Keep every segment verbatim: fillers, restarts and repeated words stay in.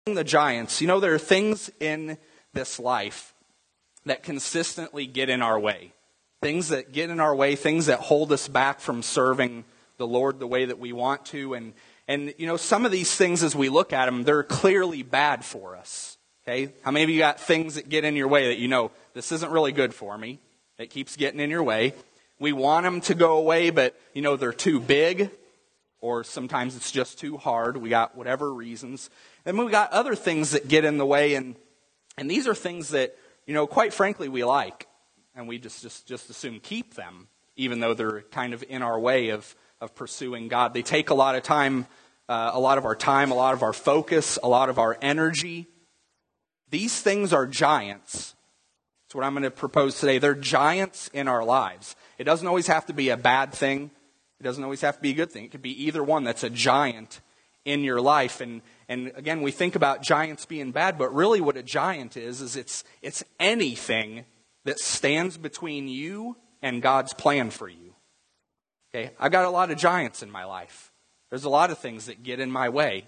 the giants, you know, there are things in this life that consistently get in our way. Things that get in our way, things that hold us back from serving the Lord the way that we want to. And, and you know, some of these things, as we look at them, they're clearly bad for us. Okay? How many of you got things that get in your way that you know, this isn't really good for me? It keeps getting in your way. We want them to go away, but, you know, they're too big. Or sometimes it's just too hard. We got whatever reasons. And we got other things that get in the way. And, and these are things that, you know, quite frankly, we like. And we just, just, just assume keep them, even though they're kind of in our way of, of pursuing God. They take a lot of time, uh, a lot of our time, a lot of our focus, a lot of our energy. These things are giants. That's what I'm going to propose today. They're giants in our lives. It doesn't always have to be a bad thing. It doesn't always have to be a good thing. It could be either one that's a giant in your life. And, and again, we think about giants being bad, but really what a giant is, is it's, it's anything that stands between you and God's plan for you. Okay, I've got a lot of giants in my life. There's a lot of things that get in my way.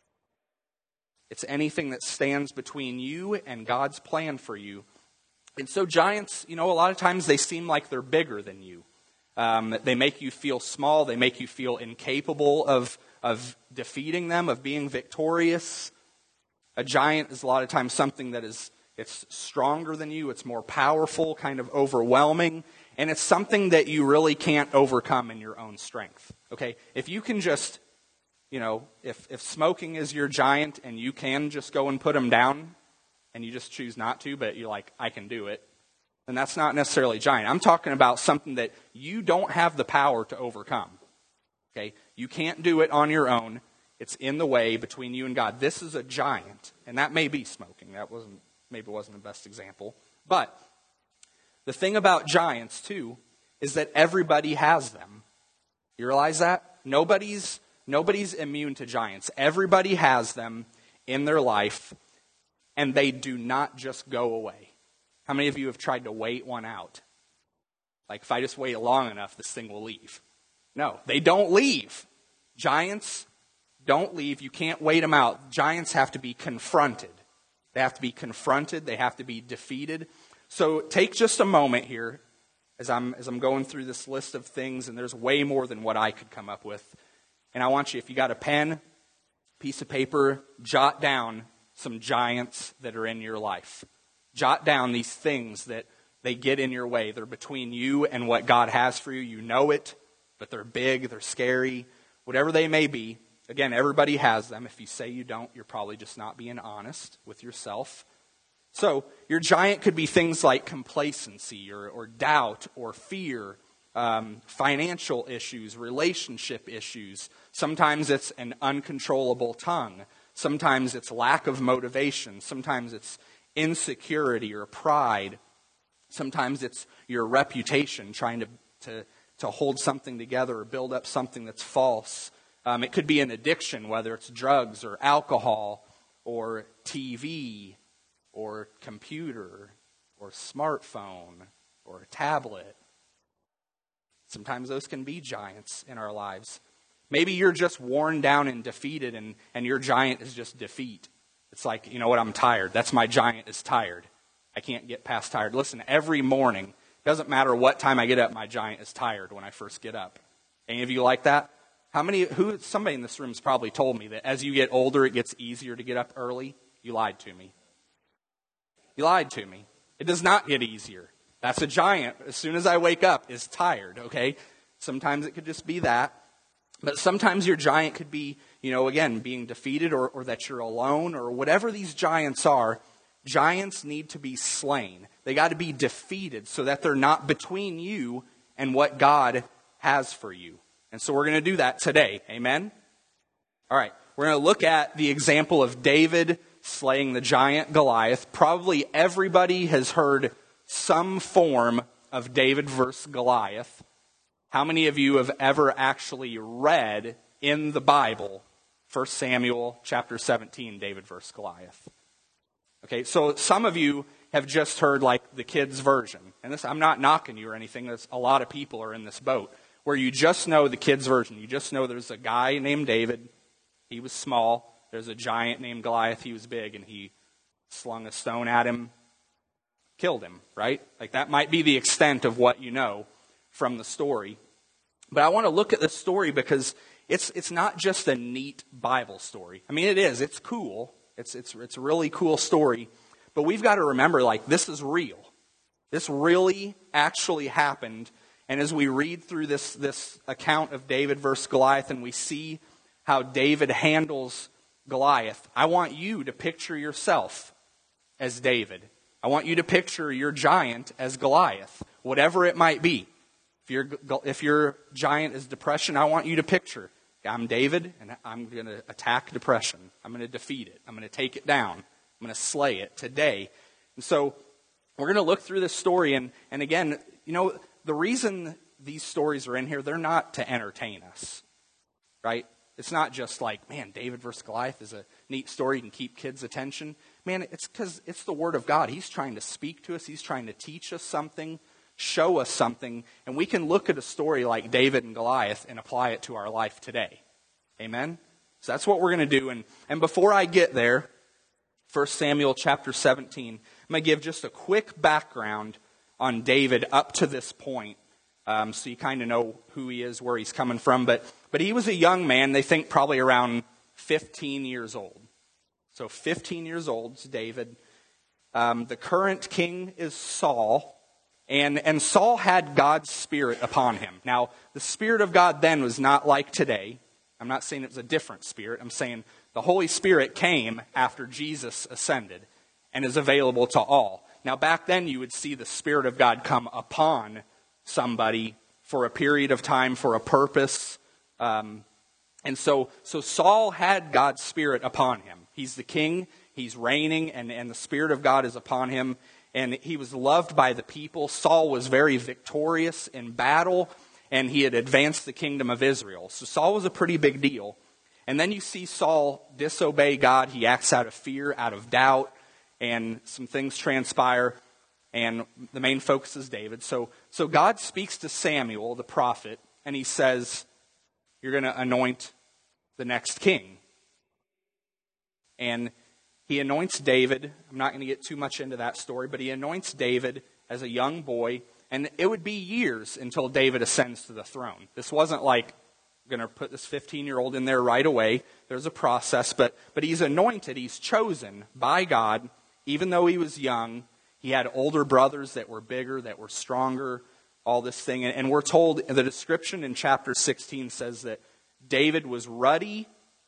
It's anything that stands between you and God's plan for you. And so giants, you know, a lot of times they seem like they're bigger than you. Um, they make you feel small. They make you feel incapable of, of defeating them, of being victorious. A giant is a lot of times something that is It's stronger than you. It's more powerful, kind of overwhelming. And it's something that you really can't overcome in your own strength. Okay? If you can just, you know, if, if smoking is your giant and you can just go and put them down and you just choose not to, but you're like, I can do it, then that's not necessarily giant. I'm talking about something that you don't have the power to overcome. Okay? You can't do it on your own. It's in the way between you and God. This is a giant. And that may be smoking. That wasn't Maybe it wasn't the best example. But the thing about giants, too, is that everybody has them. You realize that? Nobody's, nobody's immune to giants. Everybody has them in their life, and they do not just go away. How many of you have tried to wait one out? Like, if I just wait long enough, this thing will leave. No, they don't leave. Giants don't leave. You can't wait them out. Giants have to be confronted. They have to be confronted. They have to be defeated. So take just a moment here as I'm as I'm going through this list of things, and there's way more than what I could come up with. And I want you, if you got a pen, piece of paper, jot down some giants that are in your life. Jot down these things that they get in your way. They're between you and what God has for you. You know it, but they're big, they're scary, whatever they may be. Again, everybody has them. If you say you don't, you're probably just not being honest with yourself. So your giant could be things like complacency or, or doubt or fear, um, financial issues, relationship issues. Sometimes it's an uncontrollable tongue. Sometimes it's lack of motivation. Sometimes it's insecurity or pride. Sometimes it's your reputation, trying to, to, to hold something together or build up something that's false. Um, it could be an addiction, whether it's drugs or alcohol or T V or computer or smartphone or a tablet. Sometimes those can be giants in our lives. Maybe you're just worn down and defeated, and, and your giant is just defeat. It's like, you know what, I'm tired. That's my giant is tired. I can't get past tired. Listen, every morning, doesn't matter what time I get up, my giant is tired when I first get up. Any of you like that? How many, who, somebody in this room has probably told me that as you get older, it gets easier to get up early. You lied to me. You lied to me. It does not get easier. That's a giant. As soon as I wake up, is tired, okay? Sometimes it could just be that. But sometimes your giant could be, you know, again, being defeated or, or that you're alone or whatever these giants are. Giants need to be slain. They got to be defeated so that they're not between you and what God has for you. And so we're going to do that today. Amen? All right. We're going to look at the example of David slaying the giant Goliath. Probably everybody has heard some form of David versus Goliath. How many of you have ever actually read in the Bible First Samuel chapter seventeen, David versus Goliath? Okay, so some of you have just heard like the kids' version. And this, I'm not knocking you or anything. There's a lot of people are in this boat where you just know the kids' version. You just know there's a guy named David. He was small. there's a giant named Goliath. He was big, and he slung a stone at him, killed him, right? Like, that might be the extent of what you know from the story. But I want to look at this story because it's it's not just a neat Bible story. I mean, it is. It's cool. It's it's it's a really cool story. But we've got to remember, like, this is real. This really actually happened. And as we read through this, this account of David versus Goliath, and we see how David handles Goliath, I want you to picture yourself as David. I want you to picture your giant as Goliath, whatever it might be. If your if your giant is depression, I want you to picture, I'm David, and I'm going to attack depression. I'm going to defeat it. I'm going to take it down. I'm going to slay it today. And so we're going to look through this story, and, and again, you know, the reason these stories are in here, they're not to entertain us, right? It's not just like, man, David versus Goliath is a neat story. You can keep kids' attention. Man, it's because it's the Word of God. He's trying to speak to us. He's trying to teach us something, show us something, and we can look at a story like David and Goliath and apply it to our life today. Amen? So that's what we're going to do. And, and before I get there, First Samuel chapter seventeen, I'm going to give just a quick background on David up to this point, um, so you kind of know who he is, where he's coming from. But but he was a young man, they think probably around fifteen years old. So fifteen years old is David. Um, the current king is Saul. And, and Saul had God's Spirit upon him. Now, the Spirit of God then was not like today. I'm not saying it was a different Spirit. I'm saying the Holy Spirit came after Jesus ascended and is available to all. Now, back then, you would see the Spirit of God come upon somebody for a period of time, for a purpose. Um, and so, so Saul had God's Spirit upon him. He's the king. He's reigning, and, and the Spirit of God is upon him. And he was loved by the people. Saul was very victorious in battle, and he had advanced the kingdom of Israel. So Saul was a pretty big deal. And then you see Saul disobey God. He acts out of fear, out of doubt, and some things transpire. And the main focus is David. So, so God speaks to Samuel, the prophet, and he says, you're going to anoint the next king. And he anoints David. I'm not going to get too much into that story, but he anoints David as a young boy. And it would be years until David ascends to the throne. This wasn't like, I'm going to put this fifteen-year-old in there right away. There's a process, but, but he's anointed. He's chosen by God. Even though he was young, he had older brothers that were bigger, that were stronger, all this thing. And, and we're told, the description in chapter sixteen says that David was ruddy.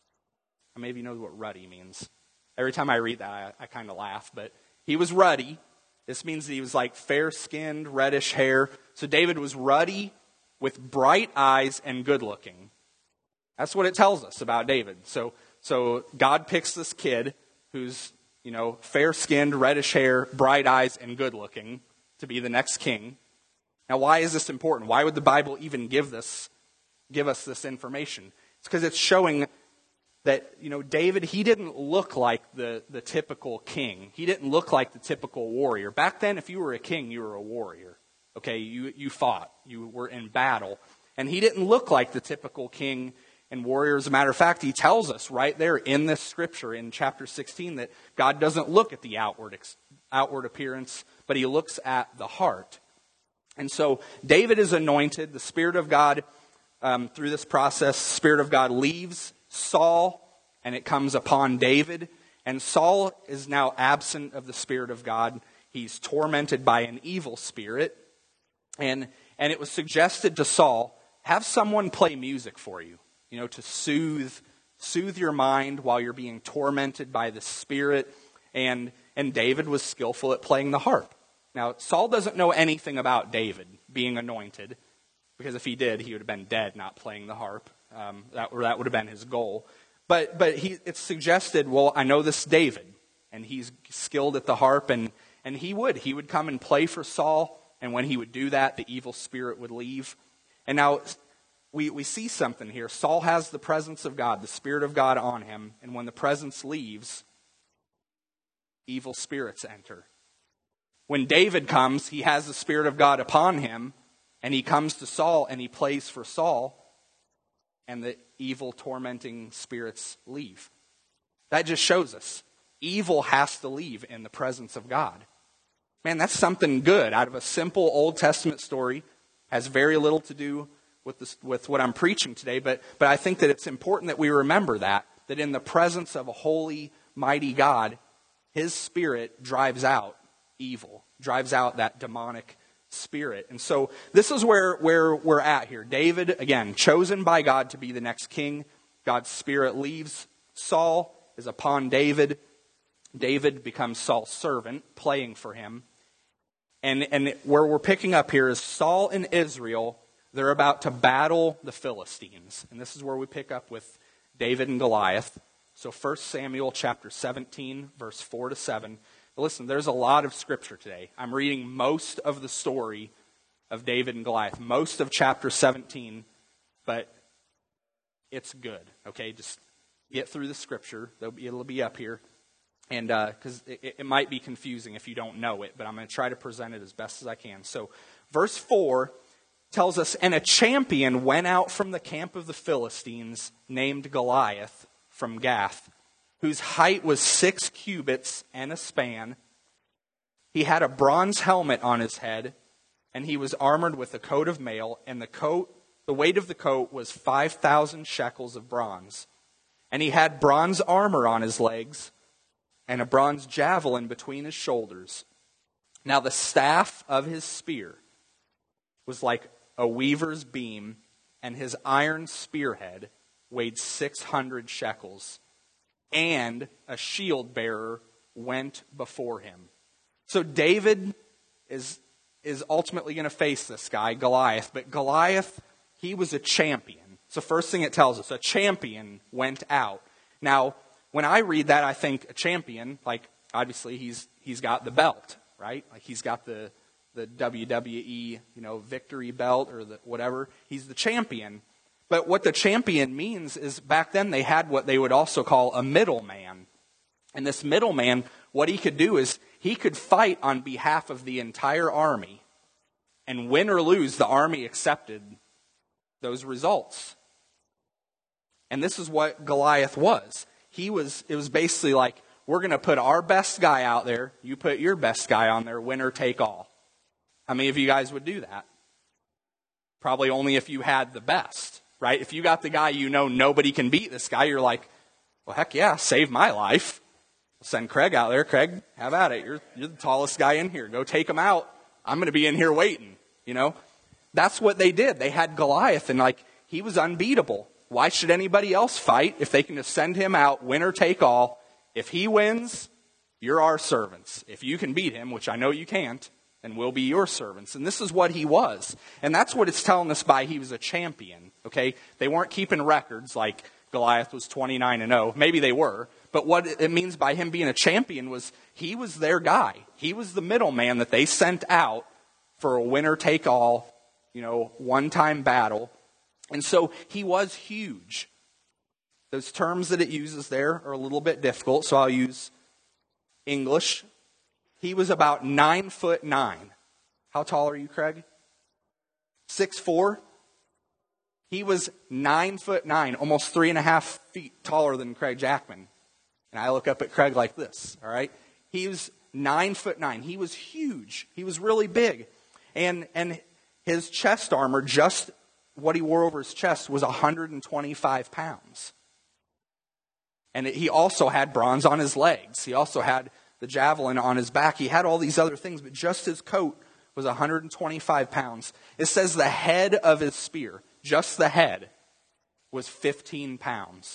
Maybe you know what ruddy means. Every time I read that, I, I kind of laugh. But he was ruddy. This means that he was like fair-skinned, reddish hair. So David was ruddy with bright eyes and good-looking. That's what it tells us about David. So, so God picks this kid who's, you know, fair-skinned, reddish hair, bright eyes, and good-looking to be the next king. Now, why is this important? Why would the Bible even give this, give us this information? It's because it's showing that, you know, David, he didn't look like the, the typical king. He didn't look like the typical warrior. Back then, if you were a king, you were a warrior. Okay, you, you fought. You were in battle. And he didn't look like the typical king and warrior. As a matter of fact, he tells us right there in this scripture in chapter sixteen that God doesn't look at the outward, outward appearance, but he looks at the heart. And so David is anointed. The Spirit of God, um, through this process, the Spirit of God leaves Saul, and it comes upon David. And Saul is now absent of the Spirit of God. He's tormented by an evil spirit. And and it was suggested to Saul, have someone play music for you, you know, to soothe soothe your mind while you're being tormented by the spirit. And and David was skillful at playing the harp. Now, Saul doesn't know anything about David being anointed, because if he did, he would have been dead not playing the harp. Um, that, or that would have been his goal. But but he it's suggested, well, I know this David, and he's skilled at the harp, and, and he would. He would come and play for Saul, and when he would do that, the evil spirit would leave. And now we, we see something here. Saul has the presence of God, the Spirit of God on him, and when the presence leaves, evil spirits enter. When David comes, he has the Spirit of God upon him, and he comes to Saul, and he plays for Saul, and the evil tormenting spirits leave. That just shows us evil has to leave in the presence of God. Man, that's something good out of a simple Old Testament story. Has very little to do with this, with what I'm preaching today, but but I think that it's important that we remember that, that in the presence of a holy, mighty God, His Spirit drives out evil, drives out that demonic spirit. And so this is where, where we're at here. David, again, chosen by God to be the next king. God's Spirit leaves Saul, is upon David. David becomes Saul's servant, playing for him. And, and where we're picking up here is Saul and Israel, they're about to battle the Philistines. And this is where we pick up with David and Goliath. So First Samuel chapter seventeen, verse four to seven. But listen, there's a lot of scripture today. I'm reading most of the story of David and Goliath, most of chapter seventeen, but it's good, okay? Just get through the scripture. It'll be, it'll be up here. And because uh, it, it might be confusing if you don't know it, but I'm going to try to present it as best as I can. So verse four tells us, "And a champion went out from the camp of the Philistines named Goliath from Gath, whose height was six cubits and a span. He had a bronze helmet on his head, and he was armored with a coat of mail, and the coat, the weight of the coat was five thousand shekels of bronze. And he had bronze armor on his legs, and a bronze javelin between his shoulders. Now the staff of his spear was like a weaver's beam, and his iron spearhead weighed six hundred shekels. And a shield bearer went before him." So David is, is ultimately going to face this guy, Goliath. But Goliath, he was a champion. So first thing it tells us, a champion went out. Now, when I read that, I think a champion, like obviously he's he's got the belt, right? Like he's got the the W W E, you know, victory belt or the whatever. He's the champion. But what the champion means is back then they had what they would also call a middleman. And this middleman, what he could do is he could fight on behalf of the entire army. And win or lose, the army accepted those results. And this is what Goliath was. He was, it was basically like, we're going to put our best guy out there. You put your best guy on there, winner take all. How many of you guys would do that? Probably only if you had the best. Right? If you got the guy you know nobody can beat this guy, you're like, well, heck yeah, save my life. I'll send Craig out there. Craig, have at it. You're, you're the tallest guy in here. Go take him out. I'm going to be in here waiting. You know? That's what they did. They had Goliath, and like, he was unbeatable. Why should anybody else fight if they can just send him out, winner take all? If he wins, you're our servants. If you can beat him, which I know you can't, and we'll be your servants. And this is what he was. And that's what it's telling us by he was a champion. Okay? They weren't keeping records like Goliath was twenty-nine and oh. Maybe they were. But what it means by him being a champion was he was their guy. He was the middleman that they sent out for a winner-take-all, you know, one-time battle. And so he was huge. Those terms that it uses there are a little bit difficult, so I'll use English. He was about nine foot nine. How tall are you, Craig? Six four. He was nine foot nine, almost three and a half feet taller than Craig Jackman. And I look up at Craig like this, all right? He was nine foot nine. He was huge. He was really big. And and his chest armor, just what he wore over his chest, was one hundred twenty-five pounds. And he also had bronze on his legs. He also had the javelin on his back. He had all these other things, but just his coat was one hundred twenty-five pounds. It says the head of his spear, just the head, was fifteen pounds.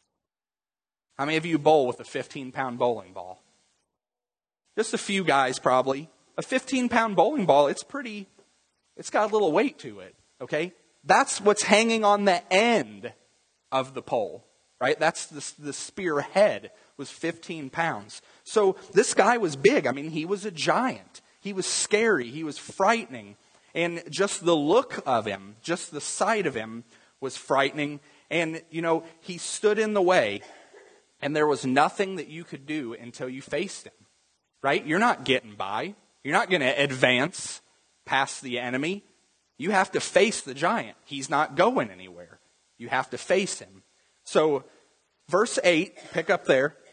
How many of you bowl with a fifteen-pound bowling ball? Just a few guys, probably. A fifteen-pound bowling ball, it's pretty, it's got a little weight to it, okay? That's what's hanging on the end of the pole, right? That's the, the spear head was fifteen pounds. So this guy was big. I mean, he was a giant. He was scary. He was frightening. And just the look of him, just the sight of him was frightening. And, you know, he stood in the way, and there was nothing that you could do until you faced him, right? You're not getting by. You're not going to advance past the enemy. You have to face the giant. He's not going anywhere. You have to face him. So, verse eight, pick up there.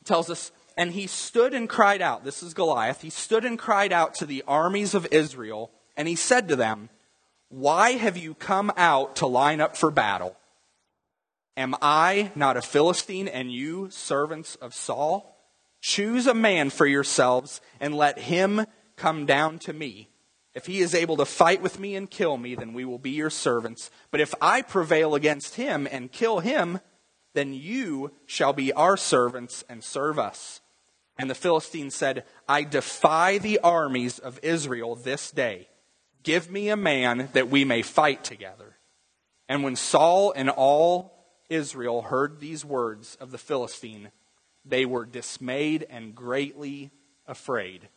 It tells us, and he stood and cried out. This is Goliath. He stood and cried out to the armies of Israel, and he said to them, "Why have you come out to line up for battle? Am I not a Philistine, and you servants of Saul? Choose a man for yourselves, and let him come down to me. If he is able to fight with me and kill me, then we will be your servants. But if I prevail against him and kill him, then you shall be our servants and serve us." And the Philistine said, "I defy the armies of Israel this day. Give me a man that we may fight together." And when Saul and all Israel heard these words of the Philistine, they were dismayed and greatly afraid.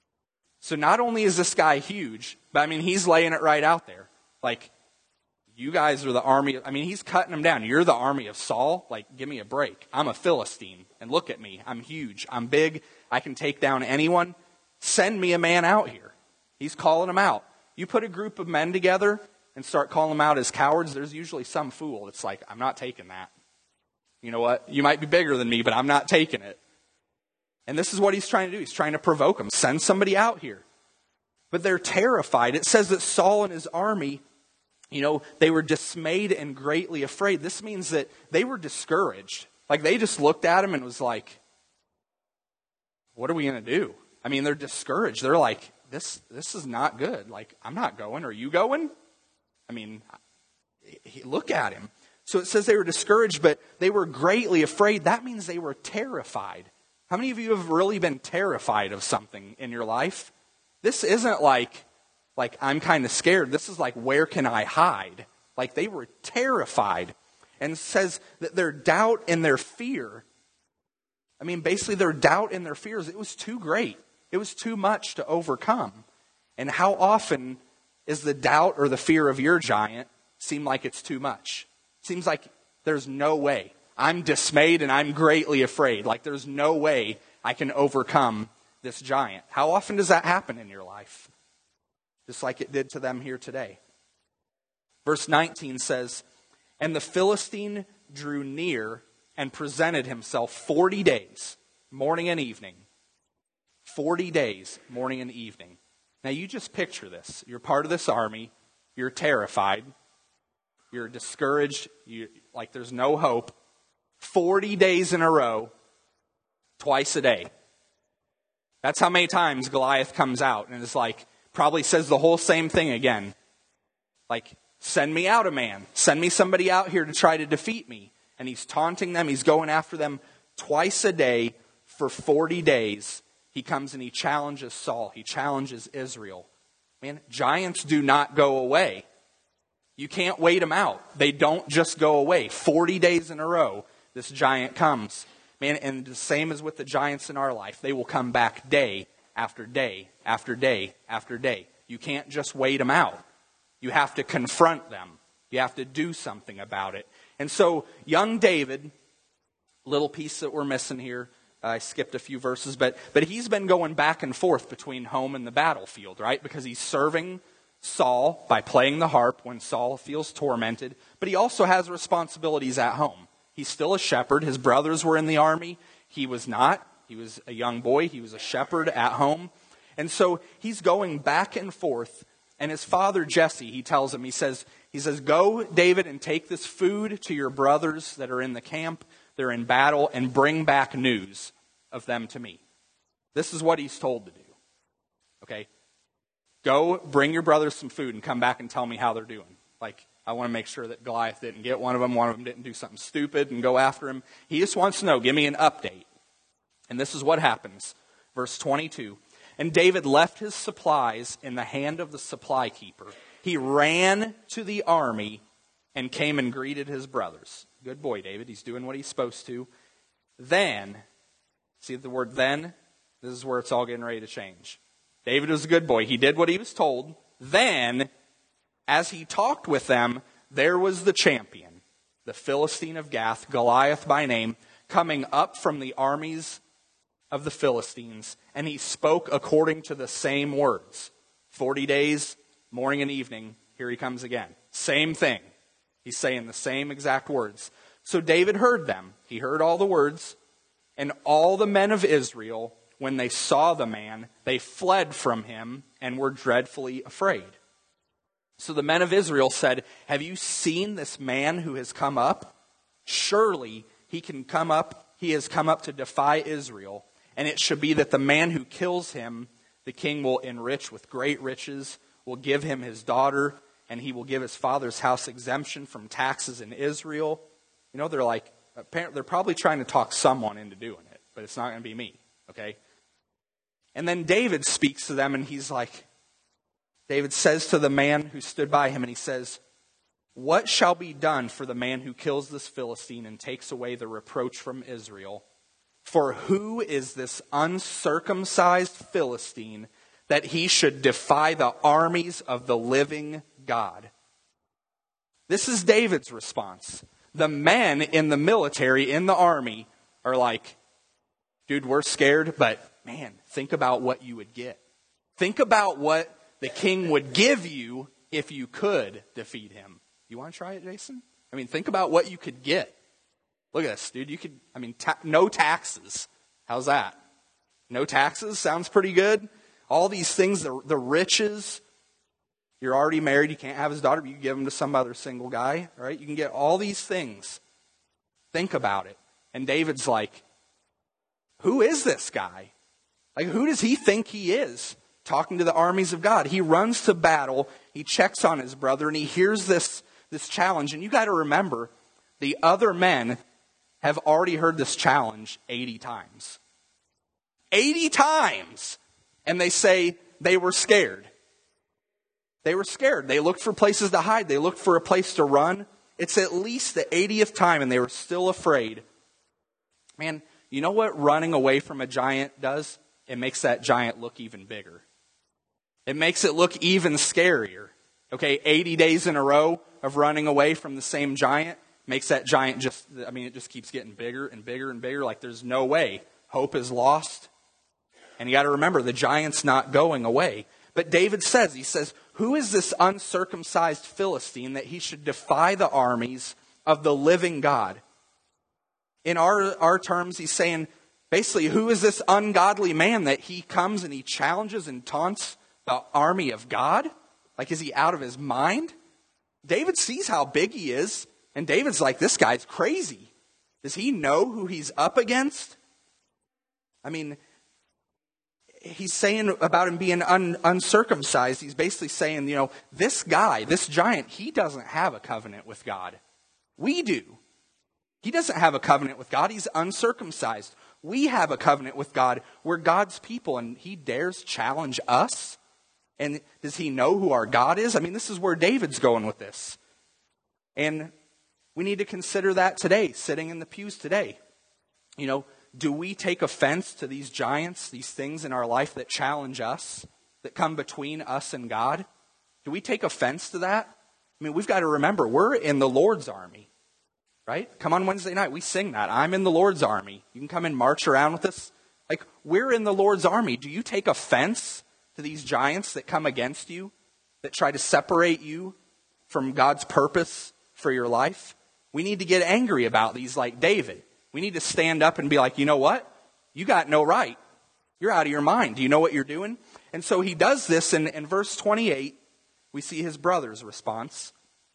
So not only is this guy huge, but I mean, he's laying it right out there. Like, you guys are the army. I mean, he's cutting them down. You're the army of Saul. Like, give me a break. I'm a Philistine. And look at me. I'm huge. I'm big. I can take down anyone. Send me a man out here. He's calling them out. You put a group of men together and start calling them out as cowards, there's usually some fool that's like, "I'm not taking that. You know what? You might be bigger than me, but I'm not taking it." And this is what he's trying to do. He's trying to provoke them. Send somebody out here. But they're terrified. It says that Saul and his army, you know, they were dismayed and greatly afraid. This means that they were discouraged. Like, they just looked at him and was like, what are we going to do? I mean, they're discouraged. They're like, this this is not good. Like, I'm not going. Are you going? I mean, look at him. So it says they were discouraged, but they were greatly afraid. That means they were terrified. How many of you have really been terrified of something in your life? This isn't like, like I'm kind of scared. This is like, where can I hide? Like, they were terrified. And it says that their doubt and their fear, I mean, basically their doubt and their fears, it was too great. It was too much to overcome. And how often is the doubt or the fear of your giant seem like it's too much? Seems like there's no way. I'm dismayed and I'm greatly afraid. Like, there's no way I can overcome this giant. How often does that happen in your life? Just like it did to them here today. Verse nineteen says, "And the Philistine drew near and presented himself forty days, morning and evening." Forty days, morning and evening. Now you just picture this. You're part of this army. You're terrified. You're discouraged. You, like, there's no hope. Forty days in a row, twice a day. That's how many times Goliath comes out and is like, probably says the whole same thing again. Like, send me out a man. Send me somebody out here to try to defeat me. And he's taunting them. He's going after them twice a day for forty days. He comes and he challenges Saul. He challenges Israel. Man, giants do not go away. You can't wait them out. They don't just go away. forty days in a row, this giant comes. Man, and the same as with the giants in our life. They will come back day after day after day after day. You can't just wait them out. You have to confront them. You have to do something about it. And so, young David, little piece that we're missing here, I skipped a few verses, but but he's been going back and forth between home and the battlefield, right? Because he's serving Saul by playing the harp when Saul feels tormented, but he also has responsibilities at home. He's still a shepherd. His brothers were in the army. He was not. He was a young boy. He was a shepherd at home. And so he's going back and forth. And his father, Jesse, he tells him, he says, he says, "Go, David, and take this food to your brothers that are in the camp. They're in battle, and bring back news of them to me." This is what he's told to do. Okay? Go, bring your brothers some food and come back and tell me how they're doing. Like, I want to make sure that Goliath didn't get one of them. One of them didn't do something stupid and go after him. He just wants to know, give me an update. And this is what happens. Verse twenty-two. "And David left his supplies in the hand of the supply keeper. He ran to the army and came and greeted his brothers." Good boy, David. He's doing what he's supposed to. "Then," see the word then? This is where it's all getting ready to change. David was a good boy. He did what he was told. "Then, as he talked with them, there was the champion, the Philistine of Gath, Goliath by name, coming up from the armies of the Philistines, and he spoke according to the same words." Forty days, morning and evening, here he comes again. Same thing. He's saying the same exact words. "So David heard them." He heard all the words. And all the men of Israel, when they saw the man, they fled from him and were dreadfully afraid. So the men of Israel said, have you seen this man who has come up? Surely he can come up, he has come up to defy Israel. And it should be that the man who kills him, the king will enrich with great riches, will give him his daughter, and he will give his father's house exemption from taxes in Israel. You know, they're like, apparently they're probably trying to talk someone into doing it, but it's not going to be me, okay? And then David speaks to them, and he's like, David says to the man who stood by him, and he says, what shall be done for the man who kills this Philistine and takes away the reproach from Israel? For who is this uncircumcised Philistine that he should defy the armies of the living God? This is David's response. The men in the military, in the army, are like, dude, we're scared, but man, think about what you would get. Think about what the king would give you if you could defeat him. You want to try it, Jason? I mean, think about what you could get. Look at this, dude. You could, I mean, ta- no taxes. How's that? No taxes? Sounds pretty good. All these things, the, the riches. You're already married. You can't have his daughter, but you can give him to some other single guy, right? You can get all these things. Think about it. And David's like, who is this guy? Like, who does he think he is? Talking to the armies of God. He runs to battle. He checks on his brother, and he hears this, this challenge. And you got to remember, the other men have already heard this challenge eighty times. eighty times! And they say they were scared. They were scared. They looked for places to hide. They looked for a place to run. It's at least the eightieth time, and they were still afraid. Man, you know what running away from a giant does? It makes that giant look even bigger. It makes it look even scarier. Okay, eighty days in a row of running away from the same giant makes that giant just, I mean, it just keeps getting bigger and bigger and bigger. Like there's no way. Hope is lost. And you got to remember, the giant's not going away. But David says, he says, who is this uncircumcised Philistine that he should defy the armies of the living God? In our, our terms, he's saying, basically, who is this ungodly man that he comes and he challenges and taunts the army of God? Like, is he out of his mind? David sees how big he is, and David's like, this guy's crazy. Does he know who he's up against? I mean, he's saying about him being un, uncircumcised, he's basically saying, you know, this guy, this giant, he doesn't have a covenant with God. We do. He doesn't have a covenant with God. He's uncircumcised. We have a covenant with God. We're God's people, and he dares challenge us? And does he know who our God is? I mean, this is where David's going with this. And we need to consider that today, sitting in the pews today. You know, do we take offense to these giants, these things in our life that challenge us, that come between us and God? Do we take offense to that? I mean, we've got to remember, we're in the Lord's army, right? Come on Wednesday night, we sing that. I'm in the Lord's army. You can come and march around with us. Like, we're in the Lord's army. Do you take offense to these giants that come against you, that try to separate you from God's purpose for your life? We need to get angry about these like David. We need to stand up and be like, you know what? You got no right. You're out of your mind. Do you know what you're doing? And so he does this, and in verse twenty-eight, we see his brother's response.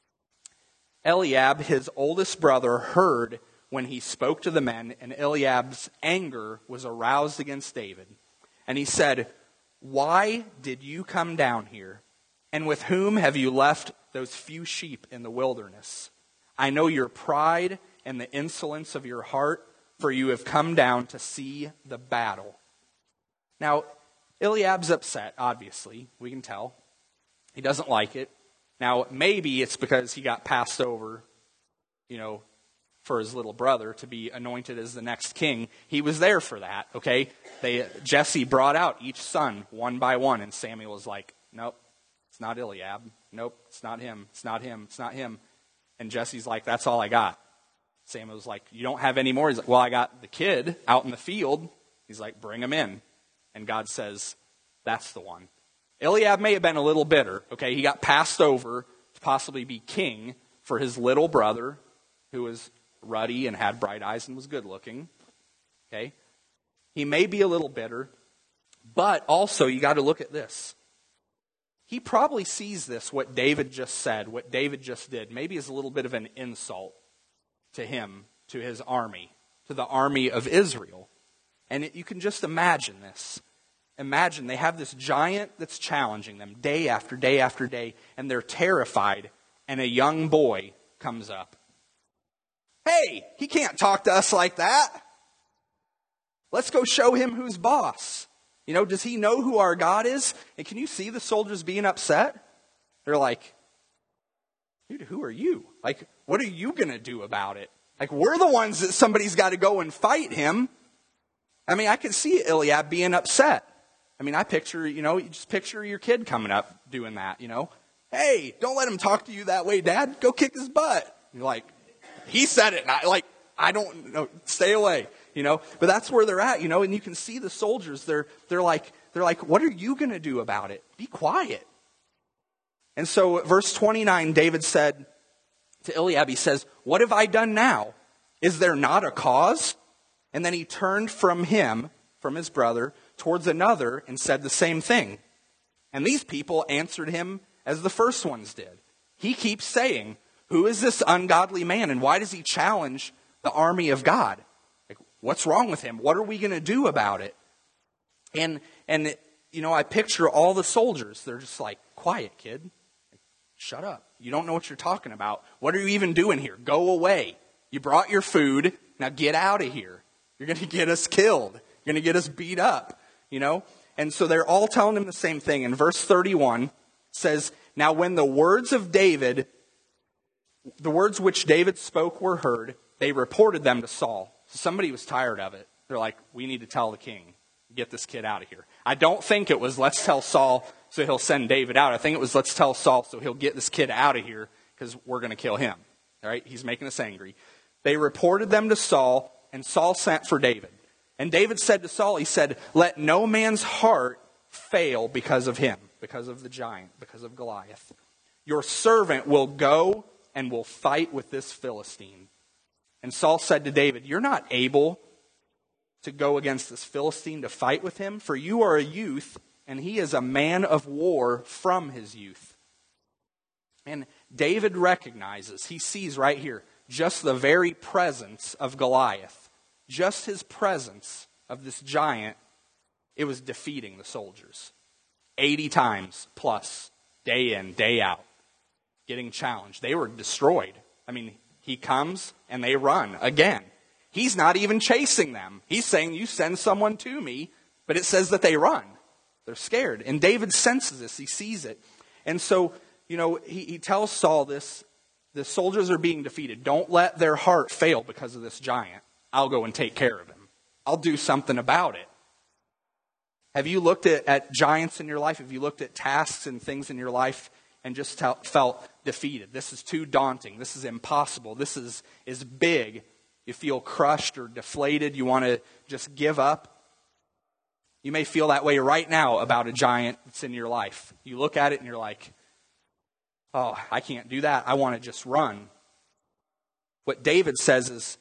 Eliab, his oldest brother, heard when he spoke to the men, and Eliab's anger was aroused against David. And he said, why did you come down here? And with whom have you left those few sheep in the wilderness? I know your pride and the insolence of your heart, for you have come down to see the battle. Now, Eliab's upset, obviously. We can tell. He doesn't like it. Now, maybe it's because he got passed over, you know, for his little brother to be anointed as the next king. He was there for that, okay? They Jesse brought out each son one by one, and Samuel was like, nope, it's not Eliab. Nope, it's not him. It's not him. It's not him. And Jesse's like, that's all I got. Samuel's like, you don't have any more? He's like, well, I got the kid out in the field. He's like, bring him in. And God says, that's the one. Eliab may have been a little bitter, okay? He got passed over to possibly be king for his little brother, who was ruddy and had bright eyes and was good looking. Okay? He may be a little bitter, but also you got to look at this. He probably sees this, what David just said, what David just did, maybe as a little bit of an insult to him, to his army, to the army of Israel. And it, you can just imagine this. Imagine they have this giant that's challenging them day after day after day, and they're terrified, and a young boy comes up. Hey, he can't talk to us like that. Let's go show him who's boss. You know, does he know who our God is? And can you see the soldiers being upset? They're like, dude, who are you? Like, what are you going to do about it? Like, we're the ones that somebody's got to go and fight him. I mean, I can see Eliab being upset. I mean, I picture, you know, you just picture your kid coming up doing that, you know. Hey, don't let him talk to you that way, Dad. Go kick his butt. You're like, he said it. And I, like, I don't know. Stay away. You know, but that's where they're at, you know, and you can see the soldiers, they're, they're like, they're like, what are you going to do about it? Be quiet. And so verse twenty-nine, David said to Eliab, he says, what have I done now? Is there not a cause? And then he turned from him, from his brother, towards another and said the same thing. And these people answered him as the first ones did. He keeps saying, who is this ungodly man? And why does he challenge the army of God? What's wrong with him? What are we going to do about it? And, and you know, I picture all the soldiers. They're just like, quiet, kid. Shut up. You don't know what you're talking about. What are you even doing here? Go away. You brought your food. Now get out of here. You're going to get us killed. You're going to get us beat up, you know? And so they're all telling him the same thing. And verse thirty-one says, now when the words of David, the words which David spoke were heard, they reported them to Saul. Somebody was tired of it. They're like, we need to tell the king, get this kid out of here. I don't think it was, let's tell Saul so he'll send David out. I think it was, let's tell Saul so he'll get this kid out of here because we're going to kill him. All right, he's making us angry. They reported them to Saul, and Saul sent for David. And David said to Saul, he said, let no man's heart fail because of him, because of the giant, because of Goliath. Your servant will go and will fight with this Philistine. And Saul said to David, you're not able to go against this Philistine to fight with him, for you are a youth, and he is a man of war from his youth. And David recognizes, he sees right here, just the very presence of Goliath, just his presence of this giant, it was defeating the soldiers. eighty times plus, day in, day out, getting challenged. They were destroyed. I mean, he comes and they run again. He's not even chasing them. He's saying, you send someone to me, but it says that they run. They're scared. And David senses this. He sees it. And so, you know, he, he tells Saul this, the soldiers are being defeated. Don't let their heart fail because of this giant. I'll go and take care of him. I'll do something about it. Have you looked at, at giants in your life? Have you looked at tasks and things in your life and just t- felt defeated? This is too daunting. This is impossible. This is, is big. You feel crushed or deflated. You want to just give up. You may feel that way right now about a giant that's in your life. You look at it and you're like, oh, I can't do that. I want to just run. What David says is,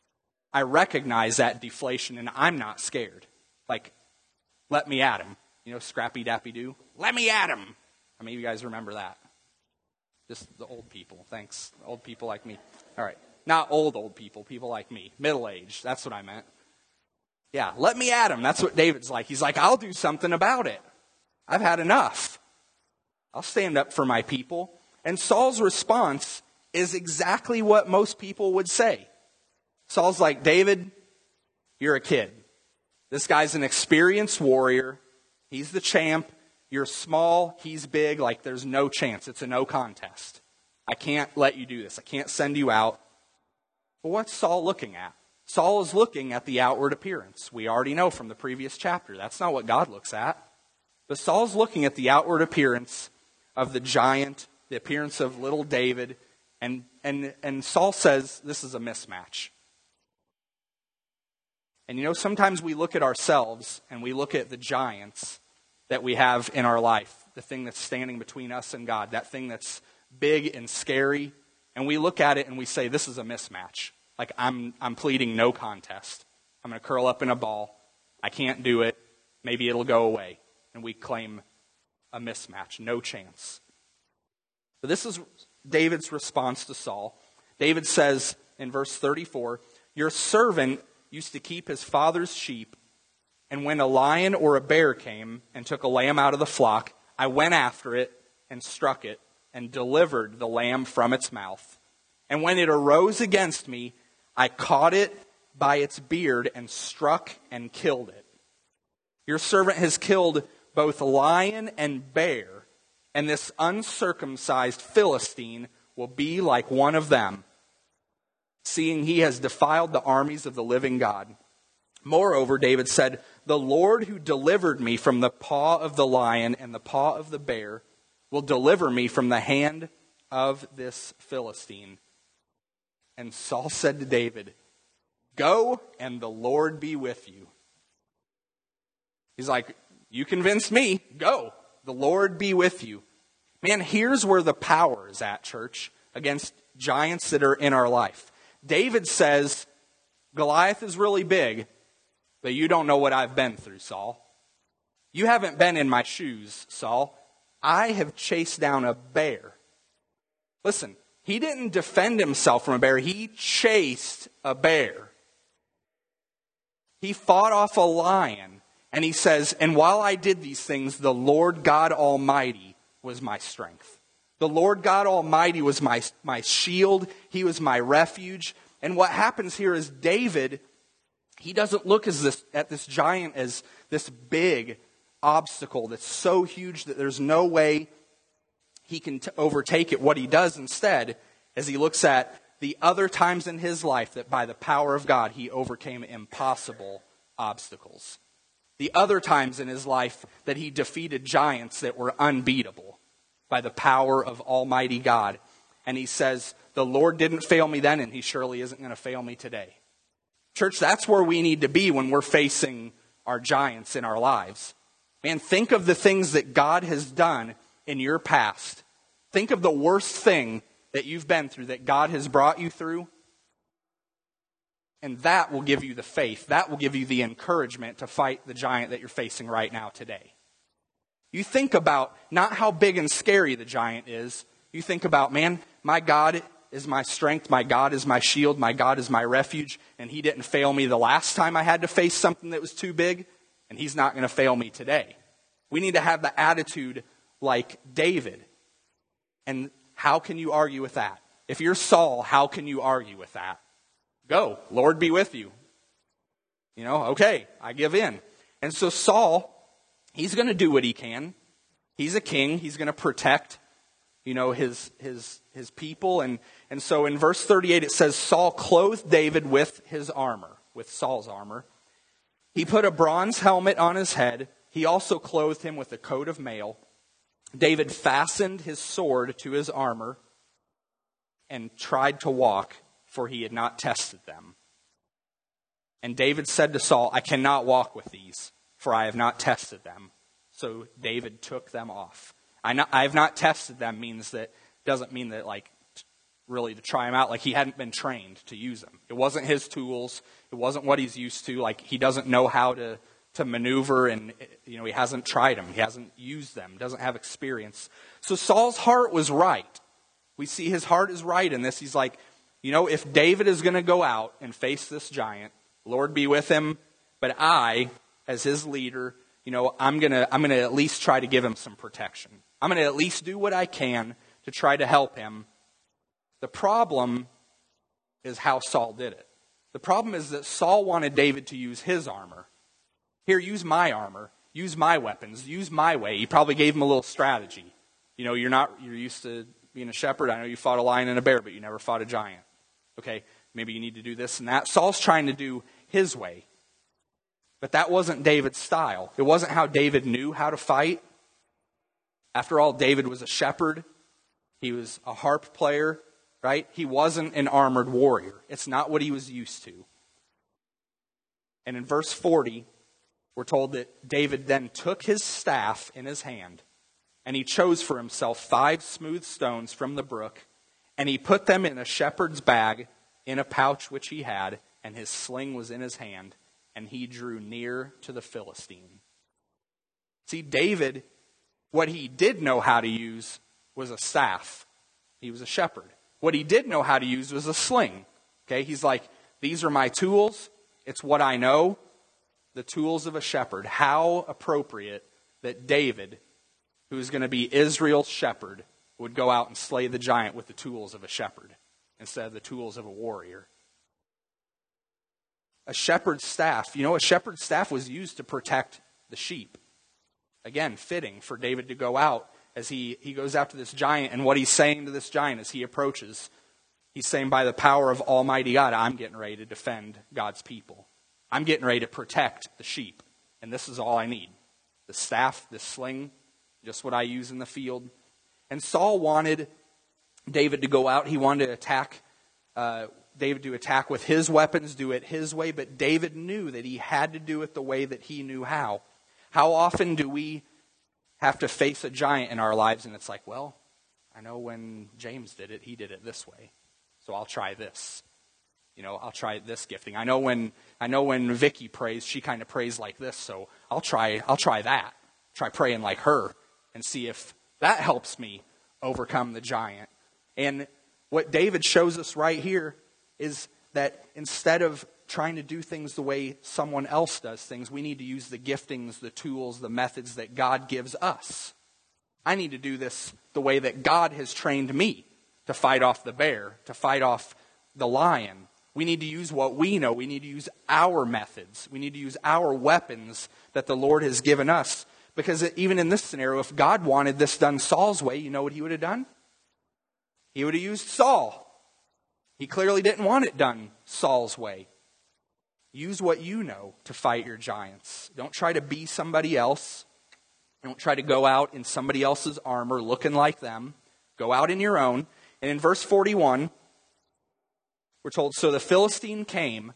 I recognize that deflation and I'm not scared. Like, let me at him. You know, Scrappy Dappy Doo. Let me at him. How many of you guys remember that? Just the old people. Thanks. Old people like me. All right. Not old, old people. People like me. Middle-aged. That's what I meant. Yeah, let me at him. That's what David's like. He's like, I'll do something about it. I've had enough. I'll stand up for my people. And Saul's response is exactly what most people would say. Saul's like, David, you're a kid. This guy's an experienced warrior. He's the champ. You're small. He's big. Like, there's no chance. It's a no contest. I can't let you do this. I can't send you out. But what's Saul looking at? Saul is looking at the outward appearance. We already know from the previous chapter. That's not what God looks at. But Saul's looking at the outward appearance of the giant, the appearance of little David. And, and, and Saul says, this is a mismatch. And you know, sometimes we look at ourselves and we look at the giants that we have in our life, the thing that's standing between us and God, that thing that's big and scary, and we look at it and we say, this is a mismatch. Like, I'm I'm pleading no contest. I'm going to curl up in a ball. I can't do it. Maybe it'll go away. And we claim a mismatch. No chance. But this is David's response to Saul. David says in verse thirty-four, your servant used to keep his father's sheep, and when a lion or a bear came and took a lamb out of the flock, I went after it and struck it and delivered the lamb from its mouth. And when it arose against me, I caught it by its beard and struck and killed it. Your servant has killed both lion and bear, and this uncircumcised Philistine will be like one of them, seeing he has defiled the armies of the living God. Moreover, David said, the Lord who delivered me from the paw of the lion and the paw of the bear will deliver me from the hand of this Philistine. And Saul said to David, go, and the Lord be with you. He's like, you convinced me. Go. The Lord be with you. Man, here's where the power is at, church, against giants that are in our life. David says, Goliath is really big, but you don't know what I've been through, Saul. You haven't been in my shoes, Saul. I have chased down a bear. Listen, he didn't defend himself from a bear. He chased a bear. He fought off a lion. And he says, and while I did these things, the Lord God Almighty was my strength. The Lord God Almighty was my, my shield. He was my refuge. And what happens here is David, he doesn't look as this, at this giant as this big obstacle that's so huge that there's no way he can t- overtake it. What he does instead is he looks at the other times in his life that by the power of God he overcame impossible obstacles. The other times in his life that he defeated giants that were unbeatable by the power of Almighty God. And he says, the Lord didn't fail me then, and he surely isn't going to fail me today. Church, that's where we need to be when we're facing our giants in our lives. Man, think of the things that God has done in your past. Think of the worst thing that you've been through, that God has brought you through. And that will give you the faith. That will give you the encouragement to fight the giant that you're facing right now today. You think about not how big and scary the giant is. You think about, man, my God is my strength. My God is my shield. My God is my refuge. And he didn't fail me the last time I had to face something that was too big. And he's not going to fail me today. We need to have the attitude like David. And how can you argue with that? If you're Saul, how can you argue with that? Go, Lord be with you. You know, okay, I give in. And so Saul, he's going to do what he can. He's a king. He's going to protect, you know, his his his people. And, and so in verse thirty-eight it says, Saul clothed David with his armor, with Saul's armor. He put a bronze helmet on his head. He also clothed him with a coat of mail. David fastened his sword to his armor and tried to walk, for he had not tested them. And David said to Saul, I cannot walk with these, for I have not tested them. So David took them off. I, not, I have not tested them means that, doesn't mean that like really to try them out, like he hadn't been trained to use them. It wasn't his tools. It wasn't what he's used to. Like he doesn't know how to, to maneuver, and you know he hasn't tried them. He hasn't used them. Doesn't have experience. So Saul's heart was right. We see his heart is right in this. He's like, you know, if David is going to go out and face this giant, Lord be with him. But I, as his leader, you know, I'm going to I'm going to at least try to give him some protection. I'm going to at least do what I can to try to help him. The problem is how Saul did it. The problem is that Saul wanted David to use his armor. Here, use my armor. Use my weapons. Use my way. He probably gave him a little strategy. You know, you're not you're used to being a shepherd. I know you fought a lion and a bear, but you never fought a giant. Okay, maybe you need to do this and that. Saul's trying to do his way. But that wasn't David's style. It wasn't how David knew how to fight. After all, David was a shepherd. He was a harp player, right? He wasn't an armored warrior. It's not what he was used to. And in verse forty, we're told that David then took his staff in his hand, and he chose for himself five smooth stones from the brook, and he put them in a shepherd's bag in a pouch which he had, and his sling was in his hand, and he drew near to the Philistine. See, David, what he did know how to use was a staff. He was a shepherd. What he did know how to use was a sling. Okay, he's like, these are my tools. It's what I know. The tools of a shepherd. How appropriate that David, who is going to be Israel's shepherd, would go out and slay the giant with the tools of a shepherd instead of the tools of a warrior. A shepherd's staff. You know, a shepherd's staff was used to protect the sheep. Again, fitting for David to go out as he, he goes after this giant. And what he's saying to this giant as he approaches, he's saying, by the power of Almighty God, I'm getting ready to defend God's people. I'm getting ready to protect the sheep. And this is all I need. The staff, this sling, just what I use in the field. And Saul wanted David to go out. He wanted to attack, uh, David to attack with his weapons, do it his way. But David knew that he had to do it the way that he knew how. How often do we have to face a giant in our lives and it's like, well, I know when James did it, he did it this way. So I'll try this. You know, I'll try this gifting. I know when I know when Vicky prays, she kind of prays like this, so I'll try I'll try that. Try praying like her and see if that helps me overcome the giant. And what David shows us right here is that instead of trying to do things the way someone else does things, we need to use the giftings, the tools, the methods that God gives us. I need to do this the way that God has trained me to fight off the bear, to fight off the lion. We need to use what we know. We need to use our methods. We need to use our weapons that the Lord has given us. Because even in this scenario, if God wanted this done Saul's way, you know what he would have done? He would have used Saul. He clearly didn't want it done Saul's way. Use what you know to fight your giants. Don't try to be somebody else. Don't try to go out in somebody else's armor looking like them. Go out in your own. And in verse forty-one, we're told, so the Philistine came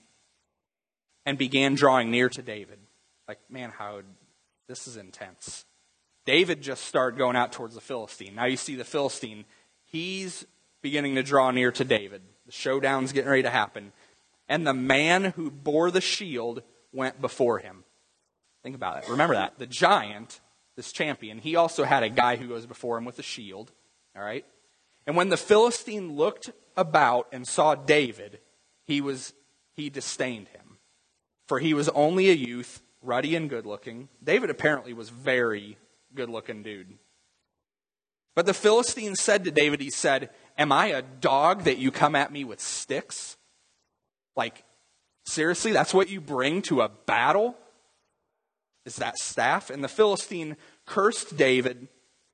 and began drawing near to David. Like, man, how this is intense. David just started going out towards the Philistine. Now you see the Philistine. He's beginning to draw near to David. The showdown's getting ready to happen. And the man who bore the shield went before him. Think about it. Remember that. The giant, this champion, he also had a guy who goes before him with a shield. All right? And when the Philistine looked about and saw David, he was he disdained him. For he was only a youth, ruddy and good-looking. David apparently was very good-looking dude. But the Philistine said to David, he said, am I a dog that you come at me with sticks? Like, seriously, that's what you bring to a battle? Is that staff? And the Philistine cursed David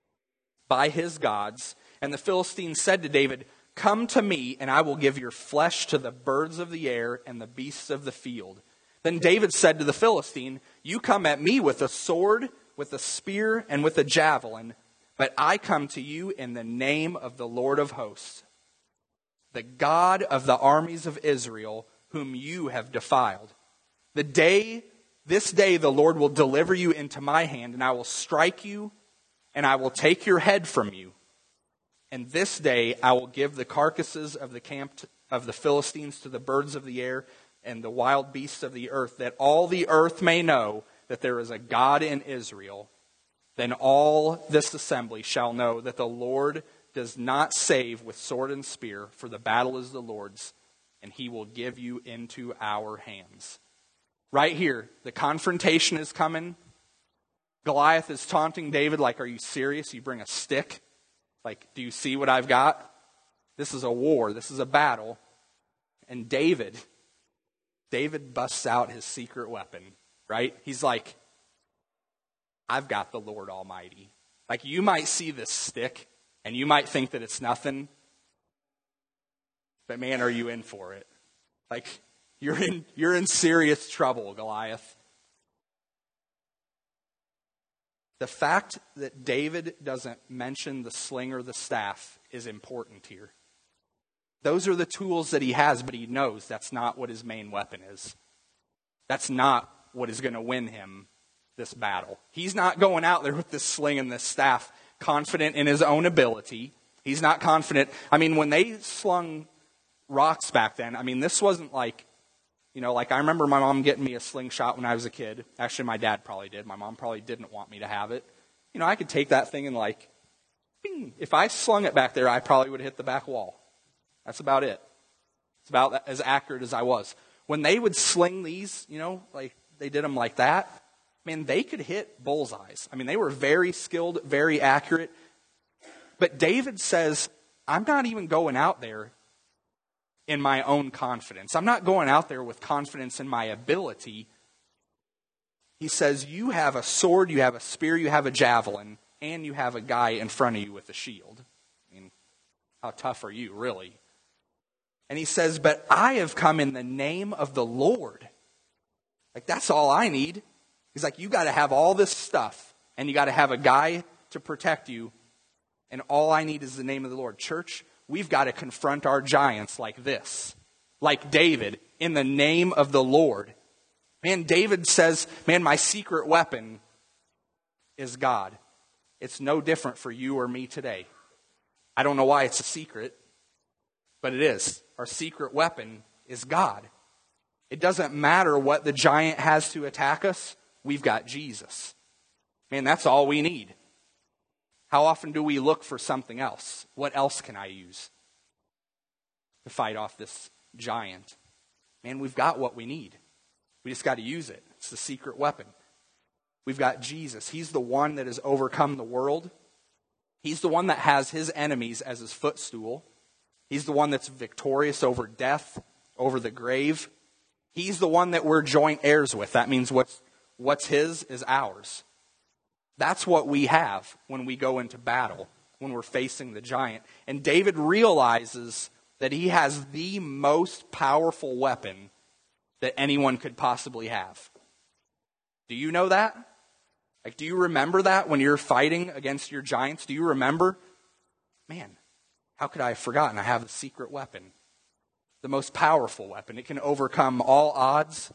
by his gods. And the Philistine said to David, come to me, and I will give your flesh to the birds of the air and the beasts of the field. Then David said to the Philistine, you come at me with a sword, with a spear, and with a javelin, but I come to you in the name of the Lord of hosts, the God of the armies of Israel, whom you have defiled. The day, this day the Lord will deliver you into my hand, and I will strike you, and I will take your head from you. And this day I will give the carcasses of the camp of the Philistines to the birds of the air and the wild beasts of the earth, that all the earth may know that there is a God in Israel. Then all this assembly shall know that the Lord does not save with sword and spear, for the battle is the Lord's, and he will give you into our hands. Right here, the confrontation is coming. Goliath is taunting David like, are you serious? You bring a stick? Like, do you see what I've got? This is a war. This is a battle. And David, David busts out his secret weapon, right? He's like, I've got the Lord Almighty. Like, you might see this stick, and you might think that it's nothing, but man, are you in for it? Like, you're in, you're in serious trouble, Goliath. The fact that David doesn't mention the sling or the staff is important here. Those are the tools that he has, but he knows that's not what his main weapon is. That's not what is going to win him this battle. He's not going out there with this sling and this staff confident in his own ability. He's not confident. I mean, when they slung rocks back then, I mean, this wasn't like You know, like I remember my mom getting me a slingshot when I was a kid. Actually, my dad probably did. My mom probably didn't want me to have it. You know, I could take that thing and like, bing. If I slung it back there, I probably would have hit the back wall. That's about it. It's about as accurate as I was. When they would sling these, you know, like they did them like that, man, they could hit bullseyes. I mean, they were very skilled, very accurate. But David says, I'm not even going out there in my own confidence. I'm not going out there with confidence in my ability. He says, you have a sword, you have a spear, you have a javelin, and you have a guy in front of you with a shield. I mean, how tough are you, really? And he says, but I have come in the name of the Lord. Like, that's all I need. He's like, you got to have all this stuff, and you got to have a guy to protect you, and all I need is the name of the Lord. Church, we've got to confront our giants like this, like David, in the name of the Lord. Man, David says, man, my secret weapon is God. It's no different for you or me today. I don't know why it's a secret, but it is. Our secret weapon is God. It doesn't matter what the giant has to attack us. We've got Jesus. Man, that's all we need. How often do we look for something else? What else can I use to fight off this giant? Man, we've got what we need. We just got to use it. It's the secret weapon. We've got Jesus. He's the one that has overcome the world. He's the one that has his enemies as his footstool. He's the one that's victorious over death, over the grave. He's the one that we're joint heirs with. That means what's, what's his is ours. That's what we have when we go into battle, when we're facing the giant. And David realizes that he has the most powerful weapon that anyone could possibly have. Do you know that? Like, do you remember that when you're fighting against your giants? Do you remember? Man, how could I have forgotten? I have a secret weapon. The most powerful weapon. It can overcome all odds.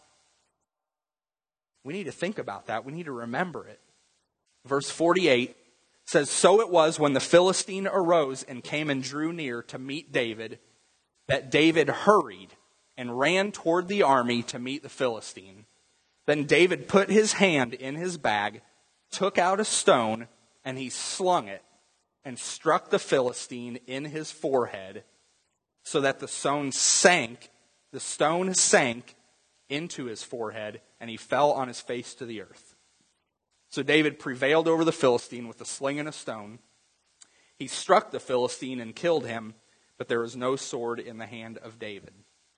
We need to think about that. We need to remember it. Verse forty-eight says, so it was when the Philistine arose and came and drew near to meet David, that David hurried and ran toward the army to meet the Philistine. Then David put his hand in his bag, took out a stone, and he slung it and struck the Philistine in his forehead, so that the stone sank, the stone sank into his forehead, and he fell on his face to the earth. So David prevailed over the Philistine with a sling and a stone. He struck the Philistine and killed him, but there was no sword in the hand of David.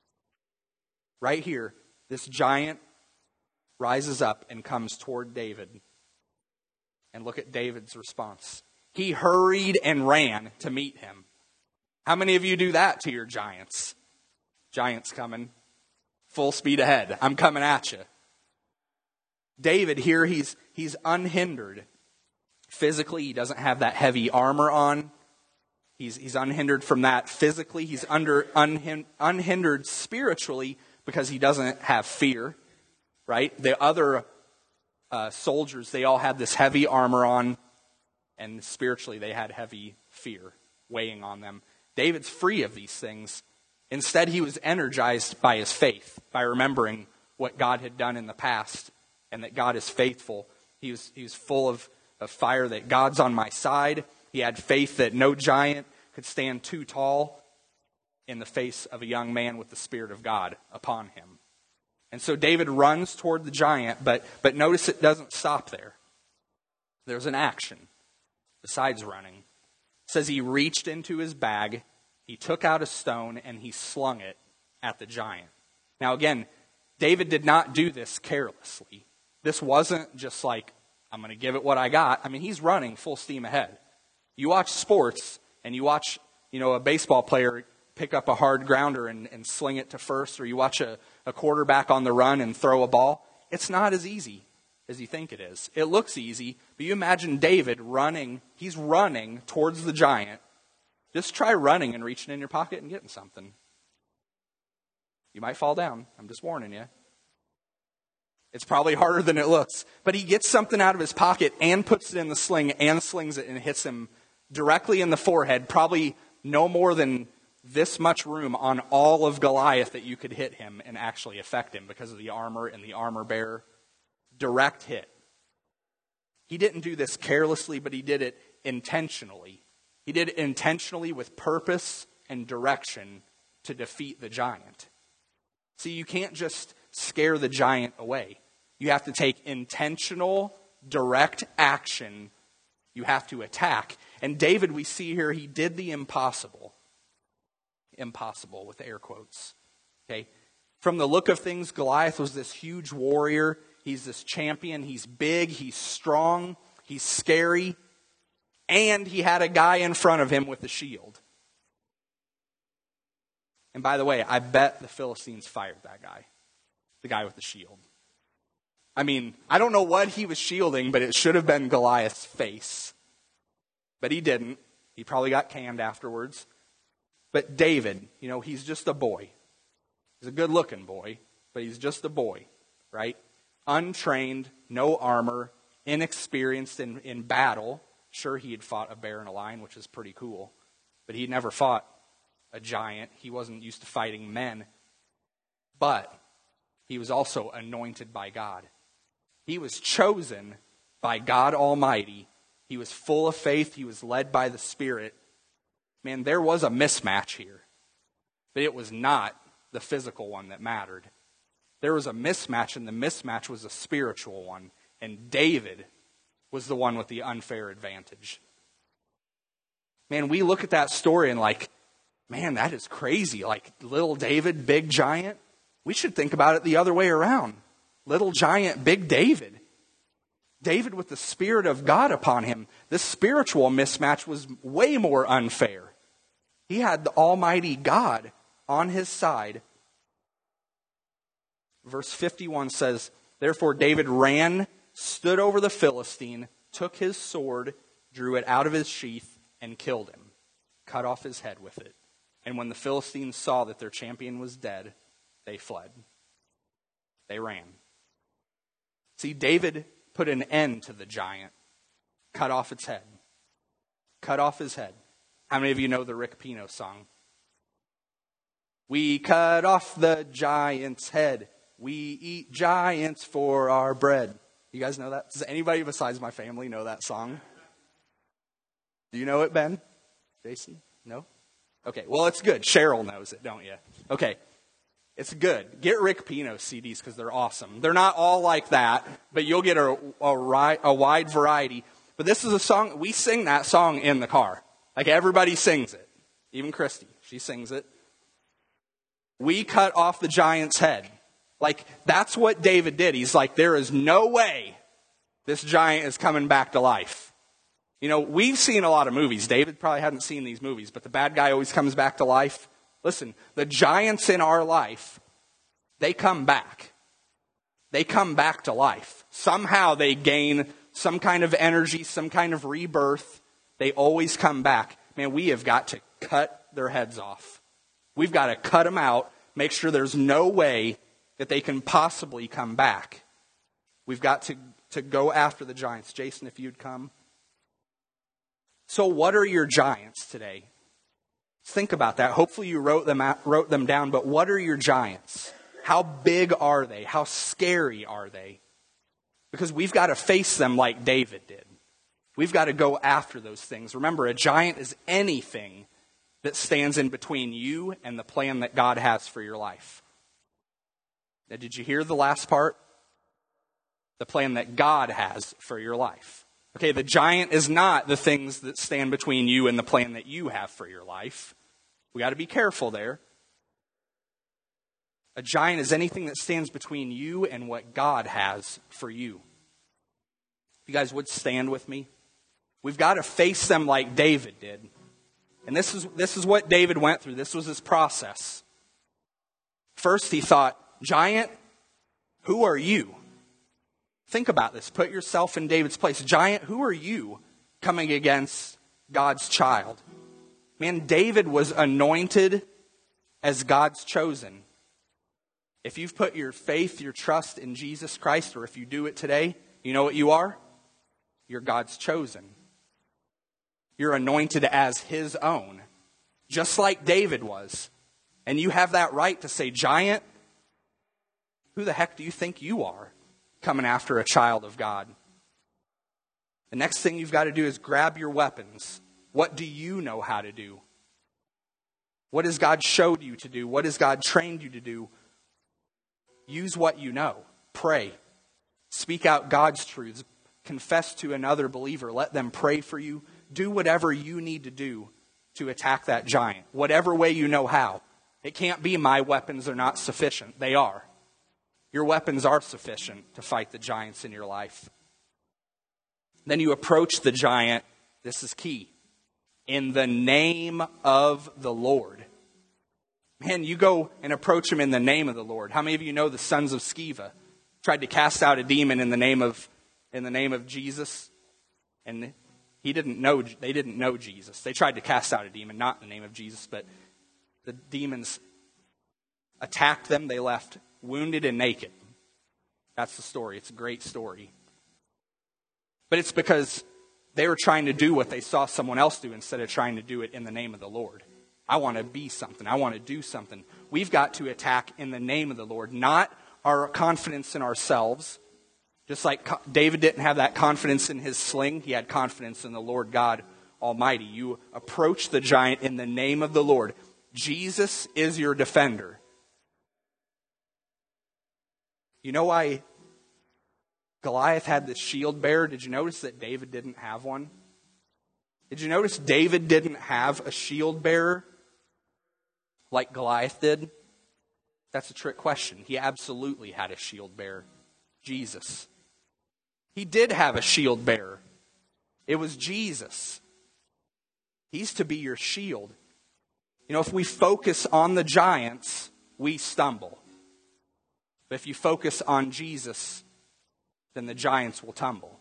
Right here, this giant rises up and comes toward David. And look at David's response. He hurried and ran to meet him. How many of you do that to your giants? Giants coming. Full speed ahead. I'm coming at you. David here, he's he's unhindered. Physically, he doesn't have that heavy armor on. He's he's unhindered from that physically. He's under unhin, unhindered spiritually because he doesn't have fear, right? The other uh, soldiers, they all had this heavy armor on, and spiritually they had heavy fear weighing on them. David's free of these things. Instead, he was energized by his faith, by remembering what God had done in the past and that God is faithful. He was, he was full of, of fire that God's on my side. He had faith that no giant could stand too tall in the face of a young man with the Spirit of God upon him. And so David runs toward the giant, but, but notice it doesn't stop there. There's an action besides running. It says he reached into his bag, he took out a stone, and he slung it at the giant. Now again, David did not do this carelessly. This wasn't just like, I'm going to give it what I got. I mean, he's running full steam ahead. You watch sports, and you watch, you know, a baseball player pick up a hard grounder and, and sling it to first, or you watch a, a quarterback on the run and throw a ball. It's not as easy as you think it is. It looks easy, but you imagine David running, he's running towards the giant. Just try running and reaching in your pocket and getting something. You might fall down. I'm just warning you. It's probably harder than it looks. But he gets something out of his pocket and puts it in the sling and slings it and hits him directly in the forehead, probably no more than this much room on all of Goliath that you could hit him and actually affect him because of the armor and the armor bearer. Direct hit. He didn't do this carelessly, but he did it intentionally. He did it intentionally with purpose and direction to defeat the giant. See, you can't just scare the giant away. You have to take intentional, direct action. You have to attack. And David, we see here, he did the impossible. Impossible with air quotes. Okay? From the look of things, Goliath was this huge warrior. He's this champion. He's big. He's strong. He's scary. And he had a guy in front of him with a shield. And by the way, I bet the Philistines fired that guy. The guy with the shield. I mean, I don't know what he was shielding, but it should have been Goliath's face. But he didn't. He probably got canned afterwards. But David, you know, he's just a boy. He's a good-looking boy, but he's just a boy, right? Untrained, no armor, inexperienced in, in battle. Sure, he had fought a bear and a lion, which is pretty cool. But he never fought a giant. He wasn't used to fighting men. But he was also anointed by God. He was chosen by God Almighty. He was full of faith. He was led by the Spirit. Man, there was a mismatch here. But it was not the physical one that mattered. There was a mismatch, and the mismatch was a spiritual one. And David was the one with the unfair advantage. Man, we look at that story and like, man, that is crazy. Like, little David, big giant. We should think about it the other way around. Little giant, big David. David with the Spirit of God upon him. This spiritual mismatch was way more unfair. He had the Almighty God on his side. Verse fifty-one says, therefore David ran, stood over the Philistine, took his sword, drew it out of his sheath, and killed him. Cut off his head with it. And when the Philistines saw that their champion was dead, they fled. They ran. See, David put an end to the giant. Cut off its head. Cut off his head. How many of you know the Rick Pino song? We cut off the giant's head. We eat giants for our bread. You guys know that? Does anybody besides my family know that song? Do you know it, Ben? Jason? No? Okay, well, it's good. Cheryl knows it, don't you? Okay, it's good. Get Rick Pino C Ds because they're awesome. They're not all like that, but you'll get a, a, a wide variety. But this is a song, we sing that song in the car. Like, everybody sings it. Even Christy, she sings it. We cut off the giant's head. Like, that's what David did. He's like, there is no way this giant is coming back to life. You know, we've seen a lot of movies. David probably hadn't seen these movies, but the bad guy always comes back to life. Listen, the giants in our life, they come back. They come back to life. Somehow they gain some kind of energy, some kind of rebirth. They always come back. Man, we have got to cut their heads off. We've got to cut them out, make sure there's no way that they can possibly come back. We've got to, to go after the giants. Jason, if you'd come. So what are your giants today? Think about that. Hopefully you wrote them out, wrote them down, but what are your giants? How big are they? How scary are they? Because we've got to face them like David did. We've got to go after those things. Remember, a giant is anything that stands in between you and the plan that God has for your life. Now, did you hear the last part? The plan that God has for your life. Okay, the giant is not the things that stand between you and the plan that you have for your life. We got to be careful there. A giant is anything that stands between you and what God has for you. If you guys would stand with me. We've got to face them like David did. And this is, this is what David went through. This was his process. First he thought, giant, who are you? Think about this. Put yourself in David's place. Giant, who are you coming against God's child? Man, David was anointed as God's chosen. If you've put your faith, your trust in Jesus Christ, or if you do it today, you know what you are? You're God's chosen. You're anointed as His own. just like David was. And you have that right to say, giant, who the heck do you think you are coming after a child of God? The next thing you've got to do is grab your weapons. What do you know how to do? What has God showed you to do? What has God trained you to do? Use what you know. Pray. Speak out God's truths. Confess to another believer. Let them pray for you. Do whatever you need to do to attack that giant. Whatever way you know how. It can't be my weapons are not sufficient. They are. Your weapons are sufficient to fight the giants in your life. Then you approach the giant. This is key. In the name of the Lord. Man, you go and approach him in the name of the Lord. How many of you know the sons of Sceva tried to cast out a demon in the name of in the name of Jesus? And he didn't know they didn't know Jesus. They tried to cast out a demon, not in the name of Jesus, but the demons attacked them. They left wounded and naked. That's the story. It's a great story. But it's because they were trying to do what they saw someone else do instead of trying to do it in the name of the Lord. I want to be something. I want to do something. We've got to attack in the name of the Lord, not our confidence in ourselves. Just like David didn't have that confidence in his sling, he had confidence in the Lord God Almighty. You approach the giant in the name of the Lord. Jesus is your defender. You know why Goliath had this shield bearer? Did you notice that David didn't have one? Did you notice David didn't have a shield bearer like Goliath did? That's a trick question. He absolutely had a shield bearer. Jesus. He did have a shield bearer. It was Jesus. He's to be your shield. You know, if we focus on the giants, we stumble. But if you focus on Jesus, then the giants will tumble.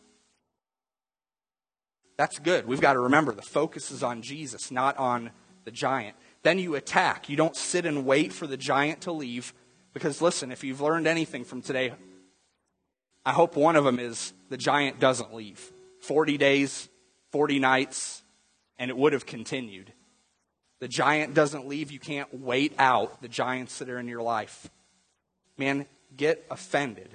That's good. We've got to remember the focus is on Jesus, not on the giant. Then you attack. You don't sit and wait for the giant to leave. Because listen, if you've learned anything from today, I hope one of them is the giant doesn't leave. forty days, forty nights, and it would have continued. The giant doesn't leave. You can't wait out the giants that are in your life. Man, get offended.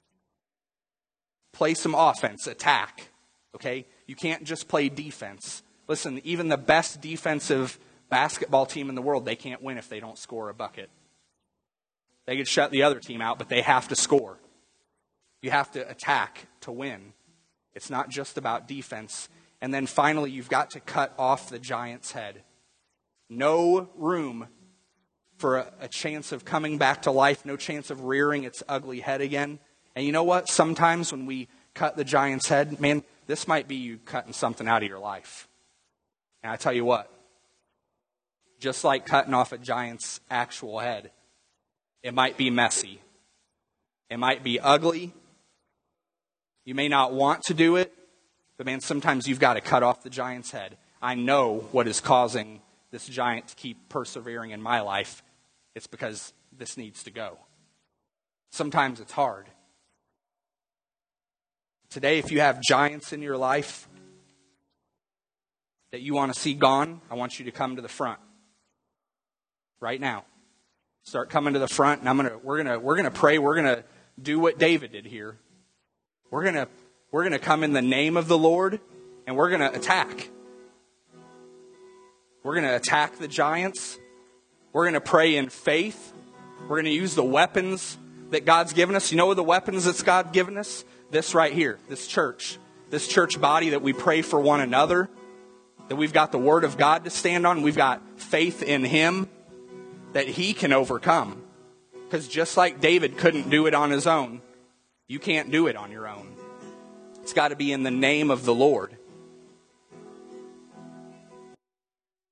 Play some offense, attack. Okay? You can't just play defense. Listen, even the best defensive basketball team in the world, they can't win if they don't score a bucket. They could shut the other team out, but they have to score. You have to attack to win. It's not just about defense. And then finally, you've got to cut off the giant's head. No room for a, a chance of coming back to life, no chance of rearing its ugly head again. And you know what? Sometimes when we cut the giant's head, man, this might be you cutting something out of your life. And I tell you what, just like cutting off a giant's actual head, it might be messy. It might be ugly. You may not want to do it, but man, sometimes you've got to cut off the giant's head. I know what is causing this giant to keep persevering in my life. It's because this needs to go. Sometimes it's hard. Today, if you have giants in your life that you want to see gone, I want you to come to the front. Right now. Start coming to the front, and I'm gonna we're gonna we're gonna pray, we're gonna do what David did here. We're gonna we're gonna come in the name of the Lord, and we're gonna attack. We're gonna attack the giants. We're gonna pray in faith. We're gonna use the weapons that God's given us. You know the weapons that God given us? This right here, this church, this church body that we pray for one another, that we've got the Word of God to stand on. We've got faith in Him that He can overcome. Because just like David couldn't do it on his own, you can't do it on your own. It's got to be in the name of the Lord.